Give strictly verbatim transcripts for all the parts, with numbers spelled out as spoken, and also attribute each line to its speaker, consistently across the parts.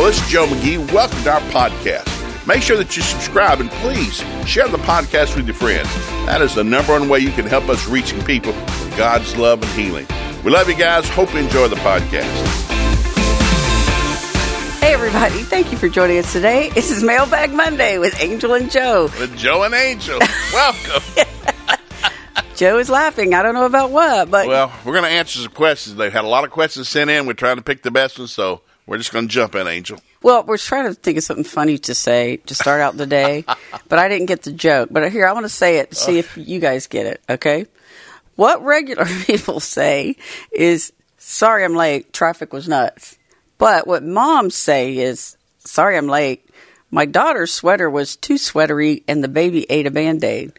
Speaker 1: this is Joe McGee. Welcome to our podcast. Make sure that you subscribe and please share the podcast with your friends. That is the number one way you can help us reaching people with God's love and healing. We love you guys. Hope you enjoy the podcast.
Speaker 2: Hey, everybody. Thank you for joining us today. This is Mailbag Monday with Angel and Joe.
Speaker 1: With Joe and Angel. Welcome.
Speaker 2: Joe is laughing. I don't know about what, but...
Speaker 1: Well, we're going to answer some questions. They've had a lot of questions sent in. We're trying to pick the best ones, so we're just going to jump in, Angel.
Speaker 2: Well, we're trying to think of something funny to say to start out the day, but I didn't get the joke. But here, I want to say it to see if you guys get it, okay? What regular people say is, sorry I'm late, traffic was nuts. But what moms say is, sorry I'm late, my daughter's sweater was too sweatery and the baby ate a Band-Aid.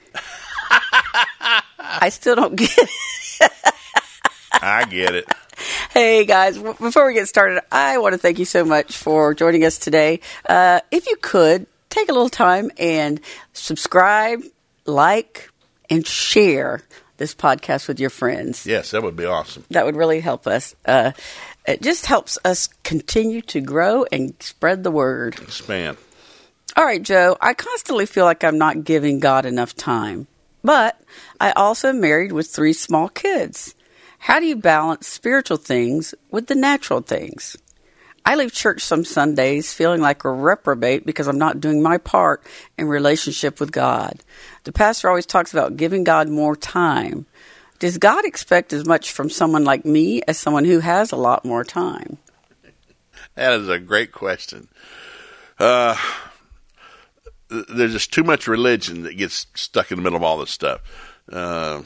Speaker 2: I still don't get it.
Speaker 1: I get it.
Speaker 2: Hey, guys, w- before we get started, I want to thank you so much for joining us today. Uh, if you could, take a little time and subscribe, like, and share this podcast with your friends.
Speaker 1: Yes, that would be awesome.
Speaker 2: That would really help us. Uh, it just helps us continue to grow and spread the word.
Speaker 1: Expand.
Speaker 2: All right, Joe, I constantly feel like I'm not giving God enough time, but I also am married with three small kids. How do you balance spiritual things with the natural things? I leave church some Sundays feeling like a reprobate because I'm not doing my part in relationship with God. The pastor always talks about giving God more time. Does God expect as much from someone like me as someone who has a lot more time?
Speaker 1: That is a great question. Uh, there's just too much religion that gets stuck in the middle of all this stuff. Uh,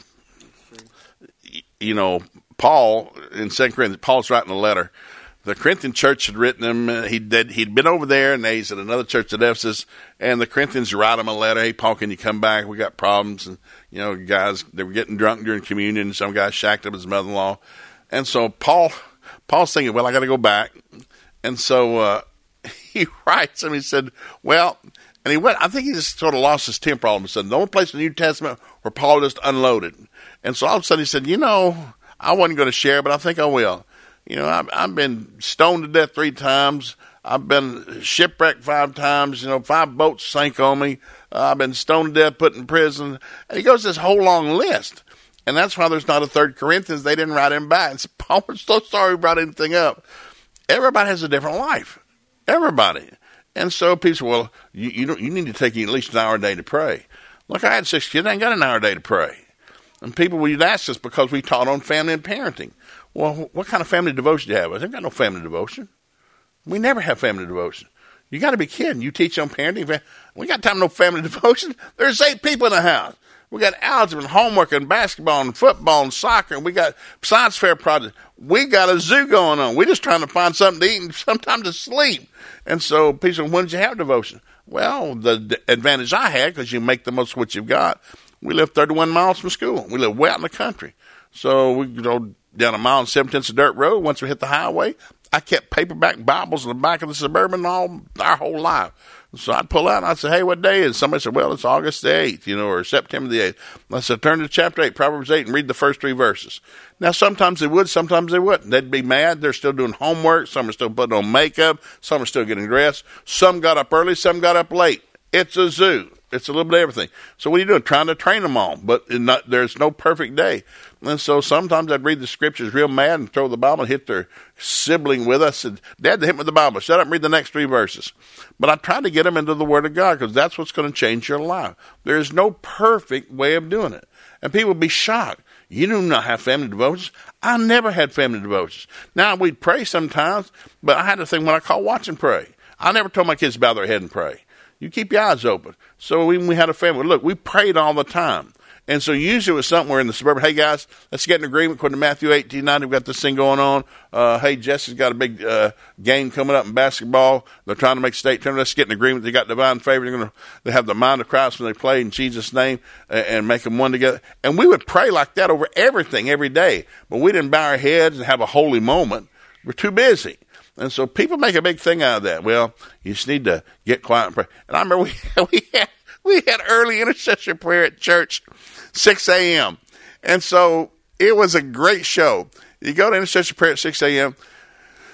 Speaker 1: you know, Paul, in Second Corinthians, Paul's writing a letter. The Corinthian church had written him. Uh, he'd, he'd been over there, and he's at another church at Ephesus, and the Corinthians write him a letter. Hey, Paul, can you come back? We got problems. And, you know, guys, they were getting drunk during communion, and some guy shacked up his mother-in-law. And so Paul, Paul's thinking, well, I got to go back. And so uh, he writes him. He said, well, and he went, I think he just sort of lost his temper all of a sudden. The only place in the New Testament where Paul just unloaded. And so all of a sudden he said, you know, I wasn't going to share, but I think I will. You know, I've, I've been stoned to death three times. I've been shipwrecked five times. You know, five boats sank on me. Uh, I've been stoned to death, put in prison. And he goes this whole long list. And that's why there's not a third Corinthians. They didn't write him back. And so Paul was so sorry he brought anything up. Everybody has a different life. Everybody. And so people say, well, you, you, don't, you need to take at least an hour a day to pray. Look, I had six kids. I ain't got an hour a day to pray. And people would ask us because we taught on family and parenting. Well, what kind of family devotion do you have? I said, I've got no family devotion. We never have family devotion. You got to be kidding. You teach on parenting. We got time for no family devotion. There's eight people in the house. We got algebra and homework and basketball and football and soccer. And we got science fair projects. We got a zoo going on. We're just trying to find something to eat and sometime to sleep. And so people say, when did you have devotion? Well, the, the advantage I had, because you make the most of what you've got, we live thirty-one miles from school. We live way out in the country. So we go down a mile and seven tenths of dirt road. Once we hit the highway, I kept paperback Bibles in the back of the Suburban all our whole life. So I'd pull out and I'd say, hey, what day is it? Somebody said, well, it's August the eighth, you know, or September the eighth. I said, turn to chapter eight, Proverbs eight, and read the first three verses. Now, sometimes they would, sometimes they wouldn't. They'd be mad. They're still doing homework. Some are still putting on makeup. Some are still getting dressed. Some got up early. Some got up late. It's a zoo. It's a little bit of everything. So what are you doing? Trying to train them all. But not, there's no perfect day. And so sometimes I'd read the scriptures real mad and throw the Bible and hit their sibling with us. And Dad, they hit me with the Bible. Shut up and read the next three verses. But I try to get them into the Word of God because that's what's going to change your life. There's no perfect way of doing it. And people would be shocked. You do not have family devotions. I never had family devotions. Now, we'd pray sometimes, but I had a thing when I call watch and pray. I never told my kids to bow their head and pray. You keep your eyes open. So when we had a family, look, we prayed all the time. And so usually it was somewhere in the suburban, hey, guys, let's get an agreement according to Matthew eighteen nine. We've got this thing going on. Uh, hey, Jesse's got a big uh, game coming up in basketball. They're trying to make state tournament. Let's get an agreement. They got divine favor. They're going to they have the mind of Christ when they play in Jesus' name and, and make them one together. And we would pray like that over everything every day. But we didn't bow our heads and have a holy moment. We're too busy. And so people make a big thing out of that. Well, you just need to get quiet and pray. And I remember we, we had we had early intercessory prayer at church, six a.m. And so it was a great show. You go to intercessory prayer at six a.m.,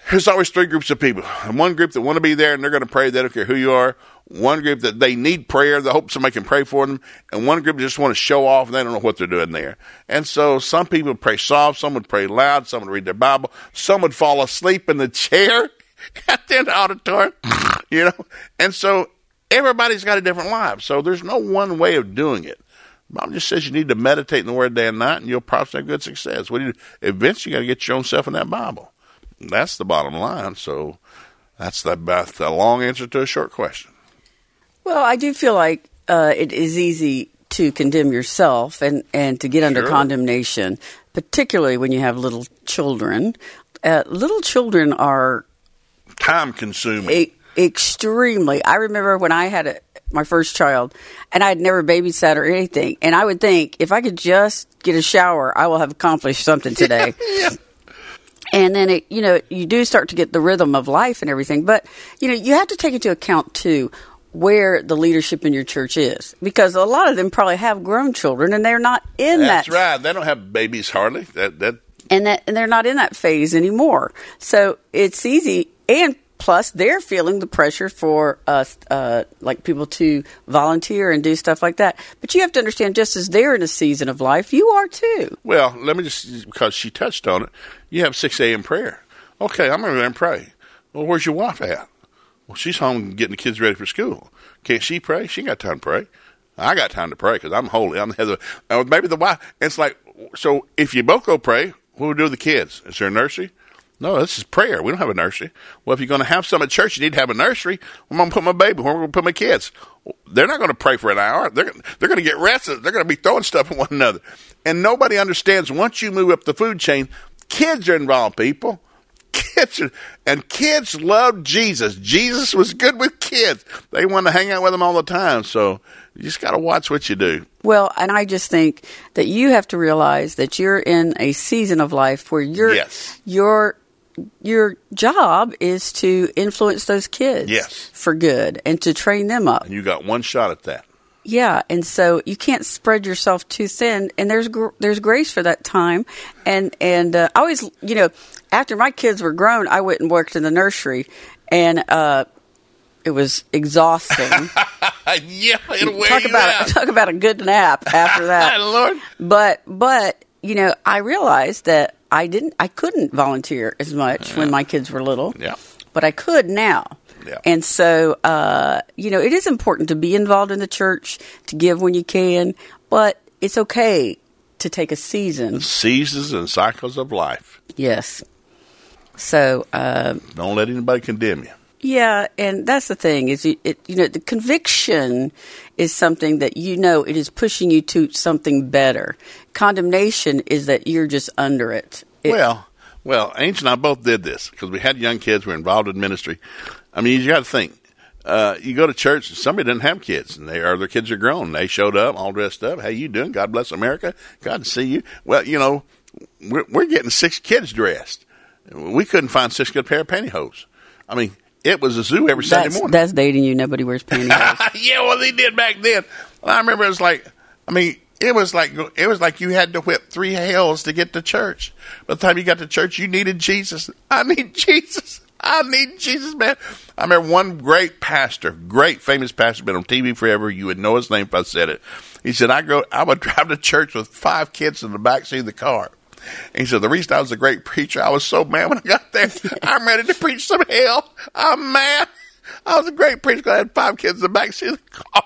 Speaker 1: there's always three groups of people. One group that want to be there and they're going to pray. They don't care who you are. One group that they need prayer. They hope somebody can pray for them. And one group just want to show off and they don't know what they're doing there. And so some people pray soft. Some would pray loud. Some would read their Bible. Some would fall asleep in the chair at the auditorium, you know. And so everybody's got a different life. So there's no one way of doing it. The Bible just says you need to meditate in the Word day and night, and you'll probably have good success. What do you do? Eventually, you got to get your own self in that Bible. That's the bottom line. So that's the, that's the long answer to a short question.
Speaker 2: Well, I do feel like uh, it is easy to condemn yourself and, and to get under
Speaker 1: Sure.
Speaker 2: condemnation, particularly when you have little children. Uh, little children are
Speaker 1: Time consuming.
Speaker 2: e- extremely. I remember when I had a, my first child, and I had never babysat or anything, and I would think, if I could just get a shower, I will have accomplished something today.
Speaker 1: Yeah.
Speaker 2: And then, it, you know, you do start to get the rhythm of life and everything. But, you know, you have to take into account, too, where the leadership in your church is. Because a lot of them probably have grown children, and they're not in
Speaker 1: That's
Speaker 2: that.
Speaker 1: right. They don't have babies hardly. That that
Speaker 2: And, that, and they're not in that phase anymore. So it's easy. And plus, they're feeling the pressure for us, uh, like people to volunteer and do stuff like that. But you have to understand, just as they're in a season of life, you are too.
Speaker 1: Well, let me just, because she touched on it, you have six a.m. prayer. Okay, I'm going to go and pray. Well, where's your wife at? Well, she's home getting the kids ready for school. Can't she pray? She ain't got time to pray. I got time to pray because I'm holy. I'm the head of the, uh, maybe the wife. It's like, so if you both go pray, what do we do with the kids? Is there a nursery? No, this is prayer. We don't have a nursery. Well, if you're going to have some at church, you need to have a nursery. I'm going to put my baby. Where am I going to put my kids? They're not going to pray for an hour. They're they're going to get rested. They're going to be throwing stuff at one another. And nobody understands once you move up the food chain, kids are involved, people. Kids are, and kids love Jesus. Jesus was good with kids. They want to hang out with him all the time. So you just got to watch what you do.
Speaker 2: Well, and I just think that you have to realize that you're in a season of life where you're,
Speaker 1: Yes.
Speaker 2: your your job is to influence those kids
Speaker 1: Yes.
Speaker 2: for good and to train them up.
Speaker 1: And you got one shot at that.
Speaker 2: Yeah, and so you can't spread yourself too thin, and there's gr- there's grace for that time, and and uh, I always, you know, after my kids were grown, I went and worked in the nursery, and uh, it was exhausting.
Speaker 1: Yeah, it'll wear
Speaker 2: talk
Speaker 1: you
Speaker 2: about
Speaker 1: out.
Speaker 2: talk about a good nap after that.
Speaker 1: Lord.
Speaker 2: But but you know, I realized that I didn't, I couldn't volunteer as much when my kids were little.
Speaker 1: Yeah.
Speaker 2: But I could now.
Speaker 1: Yeah.
Speaker 2: And so, uh, you know, it is important to be involved in the church, to give when you can, but it's okay to take a season.
Speaker 1: Seasons and cycles of life.
Speaker 2: Yes. So, uh,
Speaker 1: Don't let anybody condemn you.
Speaker 2: yeah, and that's the thing is, it, it, you know, the conviction is something that you know it is pushing you to something better. Condemnation is that you're just under it. it
Speaker 1: Well, well, Angel and I both did this because we had young kids. We were involved in ministry. I mean, you got to think. Uh, you go to church and somebody didn't have kids, and they or their kids are grown. They showed up, all dressed up. How you doing? God bless America. God to see you. Well, you know, we're, we're getting six kids dressed. We couldn't find six good pair of pantyhose. I mean, it was a zoo every Sunday
Speaker 2: that's,
Speaker 1: morning.
Speaker 2: that's dating you. Nobody wears pantyhose.
Speaker 1: Yeah, well, they did back then. Well, I remember it was like, I mean, it was like it was like you had to whip three hells to get to church. By the time you got to church, you needed Jesus. I need Jesus. I need Jesus, man. I remember one great pastor, great famous pastor, been on T V forever. You would know his name if I said it. He said, I go, I would drive to church with five kids in the backseat of the car. And he said, the reason I was a great preacher, I was so mad when I got there. I'm ready to preach some hell. I'm mad. I was a great preacher because I had five kids in the backseat of the car.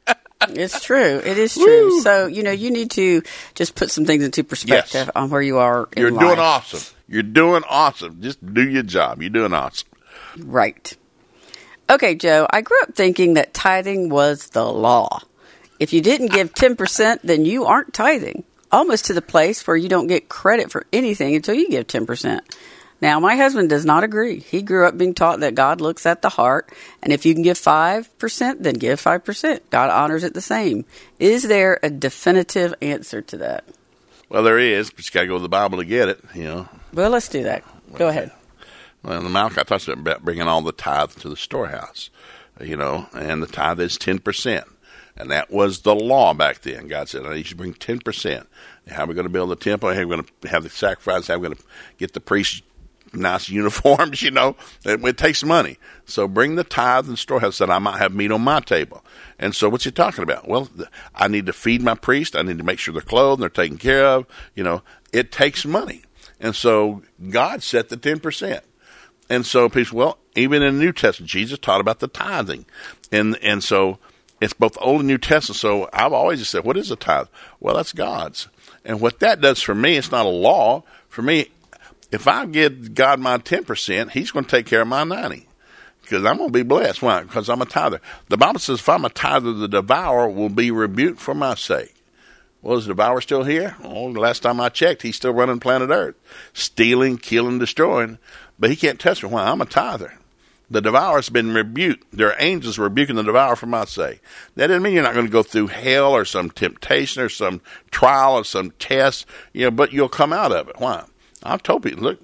Speaker 2: It's true. It is true.
Speaker 1: Woo.
Speaker 2: So, you know, you need to just put some things into perspective
Speaker 1: Yes.
Speaker 2: on where you are in
Speaker 1: You're
Speaker 2: life.
Speaker 1: doing awesome. You're doing awesome. Just do your job. You're doing awesome.
Speaker 2: Right. Okay, Joe, I grew up thinking that tithing was the law. If you didn't give ten percent, then you aren't tithing. Almost to the place where you don't get credit for anything until you give ten percent. Now, my husband does not agree. He grew up being taught that God looks at the heart, and if you can give five percent, then give five percent. God honors it the same. Is there a definitive answer to that?
Speaker 1: Well, there is, but you got to go to the Bible to get it, you know.
Speaker 2: Well, let's do that. Go ahead.
Speaker 1: Well, the Malachi talks about bringing all the tithe to the storehouse, you know, and the tithe is ten percent. And that was the law back then. God said, I need you to bring ten percent. How are we going to build the temple? How are we going to have the sacrifice? How are we going to get the priests nice uniforms, you know. It, it takes money. So bring the tithe and storehouse that I might have meat on my table. And so what's he talking about? Well, I need to feed my priest. I need to make sure they're clothed and they're taken care of. You know, it takes money. And so God set the ten percent. And so people, well, even in the New Testament, Jesus taught about the tithing. And and so it's both Old and New Testament. So I've always just said, what is a tithe? Well, that's God's. And what that does for me, it's not a law. For me, if I give God my ten percent, he's going to take care of my ninety. Because I'm going to be blessed. Why? Because I'm a tither. The Bible says, if I'm a tither, the devourer will be rebuked for my sake. Well, is the devourer still here? Oh, the last time I checked, he's still running planet Earth. Stealing, killing, destroying. But he can't touch me. Why? I'm a tither. The devourer's been rebuked. There are angels rebuking the devourer for my sake. That doesn't mean you're not going to go through hell or some temptation or some trial or some test, you know, but you'll come out of it. Why? I've told people, look,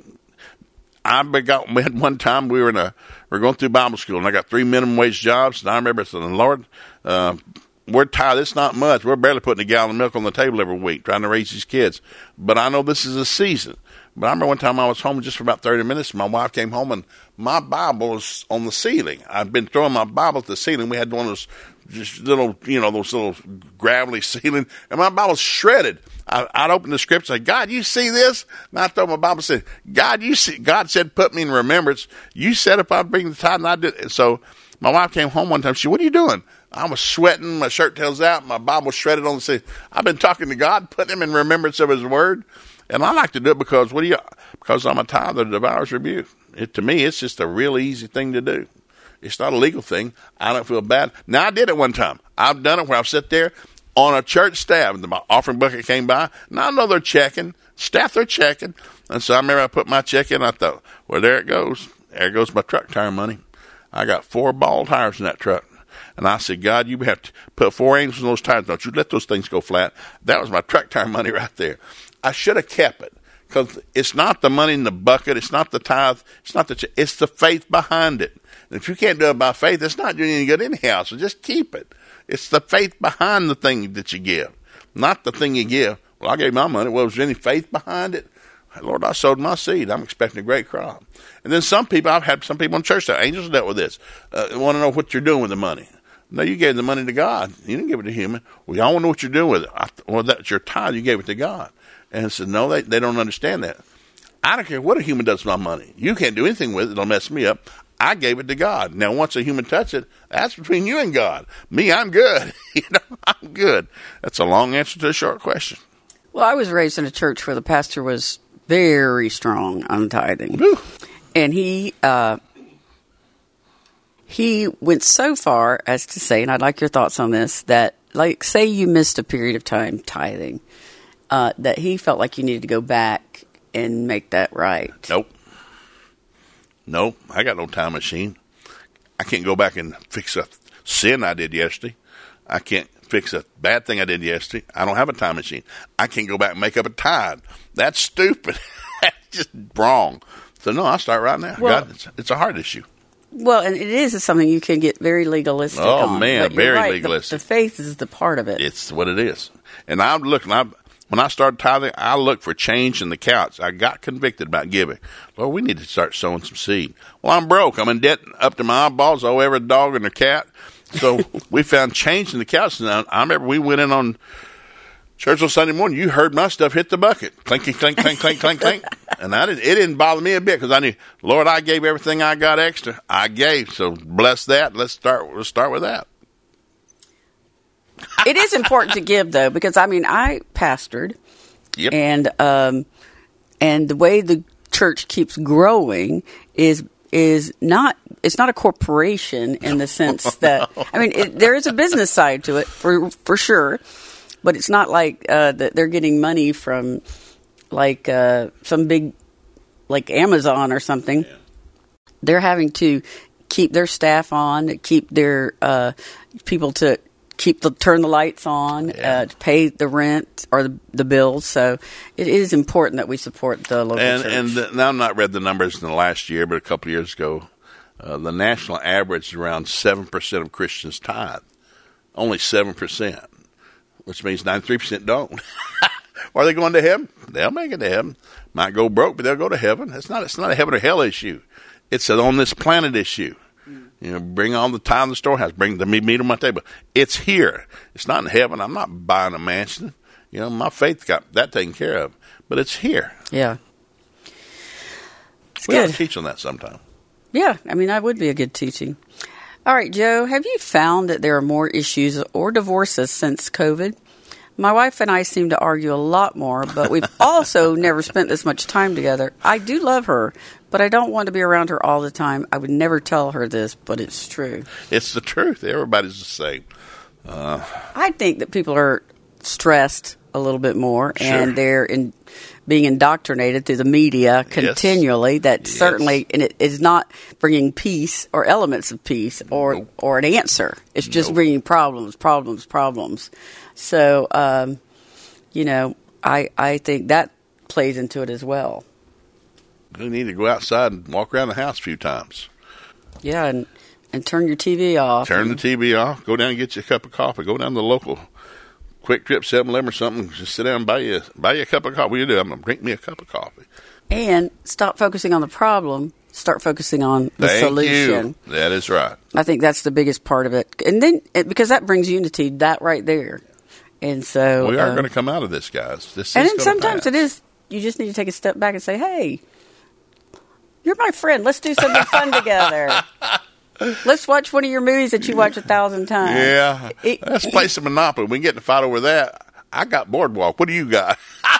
Speaker 1: I got we had one time we were in a we we're going through Bible school, and I got three minimum wage jobs, and I remember saying, Lord, uh, we're tired. It's not much. We're barely putting a gallon of milk on the table every week, trying to raise these kids. But I know this is a season. But I remember one time I was home just for about thirty minutes. My wife came home, and my Bible was on the ceiling. I'd been throwing my Bible at the ceiling. We had one of those just little, you know, those little gravelly ceiling, and my Bible's shredded. I, I'd open the scripture and say, God, you see this? And I throw my Bible and say, God, you see, God said, put me in remembrance. You said if I'd bring the tithe, and I did. And so my wife came home one time. She said, what are you doing? I was sweating. My shirt tails out. My Bible shredded on the ceiling. I've been talking to God, putting him in remembrance of his word. And I like to do it because, what do you, because I'm a tither, the devourer's rebuke. It, to me, it's just a real easy thing to do. It's not a legal thing. I don't feel bad. Now, I did it one time. I've done it where I've sat there on a church staff, and my offering bucket came by, and I know they're checking. Staff, they're checking. And so I remember I put my check in. I thought, well, there it goes. There goes my truck tire money. I got four ball tires in that truck. And I said, God, you have to put four angels in those tires. Don't you let those things go flat. That was my truck tire money right there. I should have kept it, because it's not the money in the bucket. It's not the tithe. It's not the ch- It's the faith behind it. And if you can't do it by faith, it's not doing any good anyhow. So just keep it. It's the faith behind the thing that you give, not the thing you give. Well, I gave my money. Well, was there any faith behind it? Lord, I sowed my seed. I'm expecting a great crop. And then some people, I've had some people in church that angels dealt with this, uh, want to know what you're doing with the money. No, you gave the money to God. You didn't give it to human. Well, y'all want to know what you're doing with it. I, well, that's your tithe. You gave it to God. And I said, no, they, they don't understand that. I don't care what a human does with my money. You can't do anything with it. It'll mess me up. I gave it to God. Now, once a human touches it, that's between you and God. Me, I'm good. you know, I'm good. That's a long answer to a short question.
Speaker 2: Well, I was raised in a church where the pastor was very strong on tithing.
Speaker 1: Whew.
Speaker 2: And he uh, he went so far as to say, and I'd like your thoughts on this, that, like, say you missed a period of time tithing, uh, that he felt like you needed to go back and make that right.
Speaker 1: Nope. Nope. I got no time machine. I can't go back and fix a sin I did yesterday. I can't fix a bad thing I did yesterday. I don't have a time machine. I can't go back and make up a tithe. That's stupid. That's just wrong. So, no, I'll start right now.
Speaker 2: Well,
Speaker 1: God, it's, it's a hard issue.
Speaker 2: Well, and it is something you can get very legalistic
Speaker 1: oh,
Speaker 2: on.
Speaker 1: man,
Speaker 2: but
Speaker 1: very
Speaker 2: right,
Speaker 1: legalistic.
Speaker 2: The, the faith is the part of it.
Speaker 1: It's what it is. And I'm looking, I, when I started tithing, I looked for change in the couch. I got convicted about giving. Lord, we need to start sowing some seed. Well, I'm broke. I'm in debt up to my eyeballs. Oh, every dog and a cat. So we found change in the couch. And I, I remember we went in on church on Sunday morning. You heard my stuff hit the bucket. Clink, clink, clink, clink, clink, clink, clink. And I didn't, it didn't bother me a bit, because I knew, Lord, I gave everything I got extra. I gave. So bless that. Let's start, let's start with that.
Speaker 2: It is important to give, though, because, I mean, I pastored.
Speaker 1: Yep.
Speaker 2: And, um, and the way the church keeps growing is is not it's not a corporation in the sense that, I mean, it, there is a business side to it for for sure, but it's not like uh, that they're getting money from like uh, some big, like Amazon or something.
Speaker 1: Yeah.
Speaker 2: They're having to keep their staff on, keep their uh, people to keep the turn the lights on,
Speaker 1: yeah.
Speaker 2: uh, to pay the rent or the, the bills. So it is important that we support the local
Speaker 1: and,
Speaker 2: church.
Speaker 1: And the, now I've not read the numbers in the last year, but a couple of years ago, uh, the national average is around seven percent of Christians tithe. Only seven percent, which means ninety-three percent don't. Are they going to heaven? They'll make it to heaven. Might go broke, but they'll go to heaven. It's not, it's not a heaven or hell issue. It's an on this planet issue. You know, bring all the time in the storehouse. Bring the meat on my table. It's here. It's not in heaven. I'm not buying a mansion. You know, my faith got that taken care of. But it's here.
Speaker 2: Yeah. It's
Speaker 1: we
Speaker 2: good.
Speaker 1: ought to teach on that sometime.
Speaker 2: Yeah, I mean, that would be a good teaching. All right, Joe, have you found that there are more issues or divorces since COVID? My wife and I seem to argue a lot more, but we've also never spent this much time together. I do love her, but I don't want to be around her all the time. I would never tell her this, but it's true.
Speaker 1: It's the truth. Everybody's the same. Uh,
Speaker 2: I think that people are stressed a little bit more,
Speaker 1: Sure.
Speaker 2: and they're in, being indoctrinated through the media continually.
Speaker 1: Yes.
Speaker 2: That
Speaker 1: Yes.
Speaker 2: certainly and it is not bringing peace or elements of peace or
Speaker 1: Nope.
Speaker 2: or an answer. It's just
Speaker 1: Nope.
Speaker 2: bringing problems, problems, problems. So, um, you know, I I think that plays into it as well.
Speaker 1: you need to go outside and walk around the house a few times.
Speaker 2: Yeah, and and turn your T V off.
Speaker 1: Turn the T V off. Go down and get you a cup of coffee. Go down to the local Quick Trip seven eleven or something. Just sit down and buy you, buy you a cup of coffee. What do you do? I'm going to drink me a cup of coffee.
Speaker 2: And stop focusing on the problem. Start focusing on the
Speaker 1: Thank
Speaker 2: solution.
Speaker 1: you. That is right.
Speaker 2: I think that's the biggest part of it. And then, it, because that brings unity, that right there. And so.
Speaker 1: We are
Speaker 2: uh,
Speaker 1: going to come out of this, guys. This
Speaker 2: And
Speaker 1: is
Speaker 2: then
Speaker 1: gonna
Speaker 2: sometimes
Speaker 1: pass.
Speaker 2: it is, you just need to take a step back and say, hey, you're my friend. Let's do something fun together. Let's watch one of your movies that you watch a thousand times.
Speaker 1: Yeah.
Speaker 2: It-
Speaker 1: Let's play some Monopoly. We can get in a fight over that. I got Boardwalk. What do you got?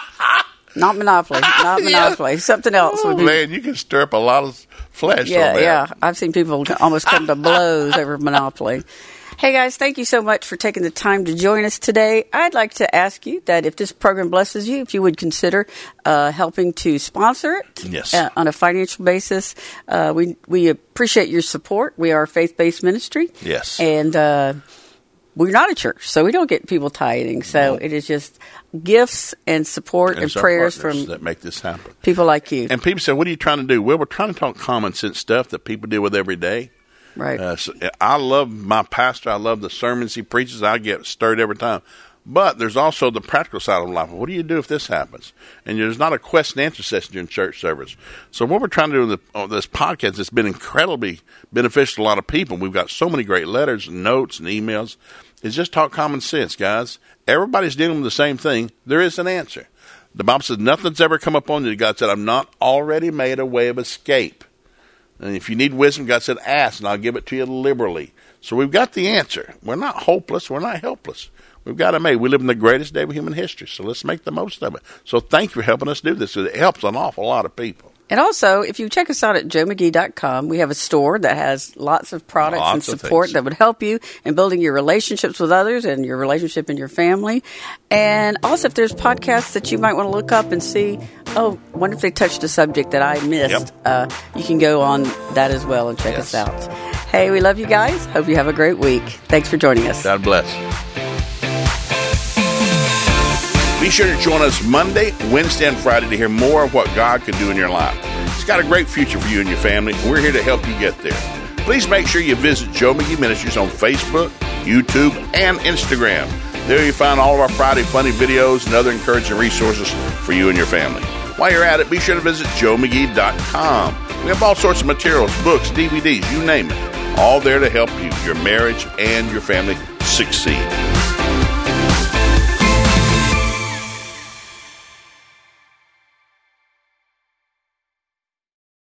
Speaker 2: Not Monopoly. Not
Speaker 1: Yeah.
Speaker 2: Monopoly. Something else
Speaker 1: Oh,
Speaker 2: would be.
Speaker 1: man, you can stir up a lot of flesh
Speaker 2: Yeah,
Speaker 1: on that.
Speaker 2: yeah. I've seen people almost come to blows over Monopoly. Hey, guys, thank you so much for taking the time to join us today. I'd like to ask you that if this program blesses you, if you would consider uh, helping to sponsor it
Speaker 1: Yes.
Speaker 2: uh, on a financial basis. Uh, we we appreciate your support. We are a faith-based ministry.
Speaker 1: Yes.
Speaker 2: And uh, we're not a church, so we don't get people tithing. So
Speaker 1: No.
Speaker 2: it is just gifts and support and
Speaker 1: It's our
Speaker 2: prayers
Speaker 1: partners
Speaker 2: from
Speaker 1: that make this happen.
Speaker 2: people like you.
Speaker 1: And people say, what are you trying to do? Well, we're trying to talk common sense stuff that people deal with every day.
Speaker 2: Right.
Speaker 1: Uh, so I love my pastor. I love the sermons he preaches. I get stirred every time. But there's also the practical side of life. What do you do if this happens? And there's not a question and answer session during church service. So what we're trying to do with the, on this podcast has been incredibly beneficial to a lot of people. We've got so many great letters and notes and emails. It's just talk common sense, guys. Everybody's dealing with the same thing. There is an answer. The Bible says nothing's ever come upon you. God said, I've not already made a way of escape. And if you need wisdom, God said, ask, and I'll give it to you liberally. So we've got the answer. We're not hopeless. We're not helpless. We've got it made. We live in the greatest day of human history, so let's make the most of it. So thank you for helping us do this. It helps an awful lot of people.
Speaker 2: And also, if you check us out at joe mcgee dot com, we have a store that has lots of products
Speaker 1: Lots
Speaker 2: and
Speaker 1: of
Speaker 2: support
Speaker 1: things.
Speaker 2: that would help you in building your relationships with others and your relationship in your family. And also, if there's podcasts that you might want to look up and see, oh, wonder if they touched a subject that I missed,
Speaker 1: Yep.
Speaker 2: uh, you can go on that as well and check
Speaker 1: Yes.
Speaker 2: us out. Hey, we love you guys. Hope you have a great week. Thanks for joining us.
Speaker 1: God bless. Be sure to join us Monday, Wednesday, and Friday to hear more of what God can do in your life. It's got a great future for you and your family, and we're here to help you get there. Please make sure you visit Joe McGee Ministries on Facebook, YouTube, and Instagram. There you find all of our Friday funny videos and other encouraging resources for you and your family. While you're at it, be sure to visit joe mcgee dot com. We have all sorts of materials, books, D V Ds, you name it, all there to help you, your marriage, and your family succeed.